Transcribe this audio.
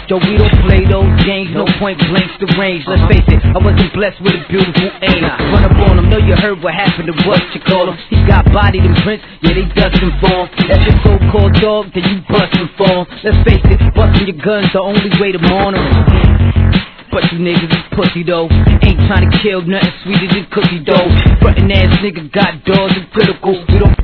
Joe, we don't play those games, no point blanks the range. Let's face it, I wasn't blessed with a beautiful aim. Run up on him, know you heard what happened to what you call him. He got bodied in prints, yeah, they dustin' for him. That's your so-called dog, then you bustin' for him. Let's face it, bustin' your gun's the only way to mourn him. But you niggas is pussy though. Ain't tryna kill nothing sweeter than cookie dough. Frontin' ass nigga got doors and critical. We don't